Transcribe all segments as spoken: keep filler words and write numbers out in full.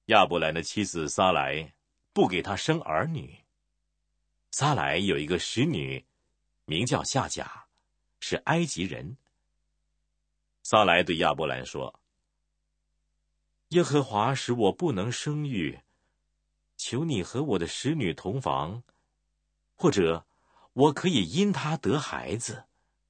亚伯兰的妻子撒莱不给他生儿女。撒莱有一个使女，名叫夏甲，是埃及人。撒莱对亚伯兰说：耶和华使我不能生育，求你和我的使女同房，或者我可以因她得孩子。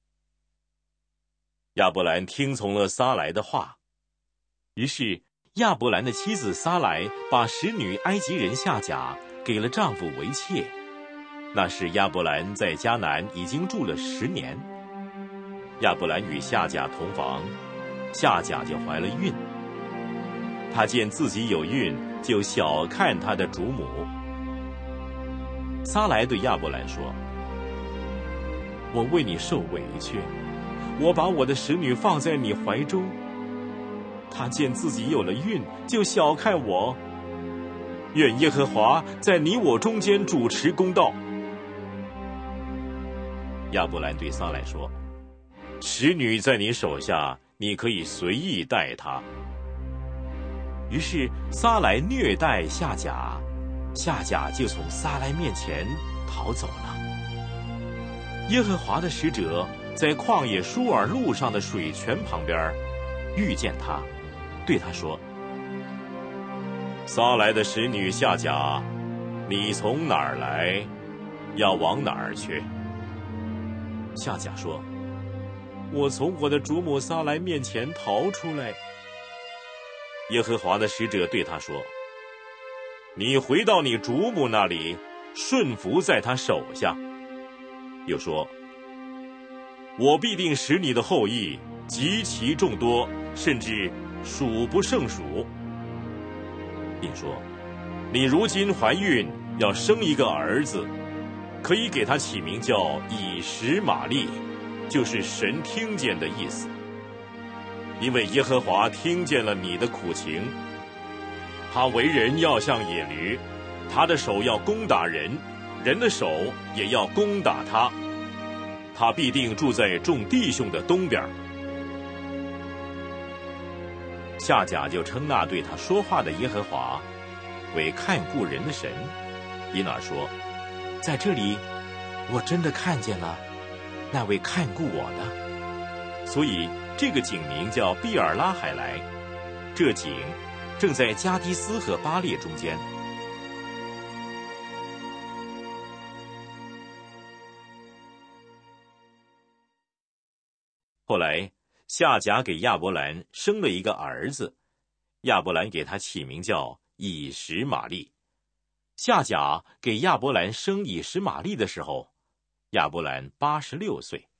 亚伯兰听从了撒莱的话，于是亚伯兰的妻子撒莱把使女埃及人夏甲给了丈夫为妾。那时亚伯兰在迦南已经住了十年。亚伯兰与夏甲同房，夏甲就怀了孕。他见自己有孕，就小看他的主母。撒莱对亚伯兰说：我为你受委屈，我把我的使女放在你怀中，他见自己有了孕，就小看我。愿耶和华在你我中间主持公道。亚伯兰对撒莱说：使女在你手下，你可以随意待她。于是撒莱虐待夏甲，夏甲就从撒莱面前逃走了。耶和华的使者在旷野舒尔路上的水泉旁边遇见他，对他说：撒莱的使女夏甲，你从哪儿来，要往哪儿去？夏甲说：我从我的主母撒莱面前逃出来。耶和华的使者对他说：你回到你主母那里，顺服在他手下。又说：我必定使你的后裔极其众多，甚至数不胜数。并说：你如今怀孕，要生一个儿子，可以给他起名叫以实玛利，就是神听见的意思。因为耶和华听见了你的苦情，他为人要像野驴，他的手要攻打人，人的手也要攻打他，他必定住在众弟兄的东边。夏甲就称那对他说话的耶和华为看顾人的神，因而说：在这里我真的看见了那位看顾我的。所以这个井名叫毕尔拉海莱，这井正在加迪斯和巴列中间。后来夏甲给亚伯兰生了一个儿子，亚伯兰给他起名叫以实玛利。夏甲给亚伯兰生以实玛利的时候，亚伯兰八十六岁。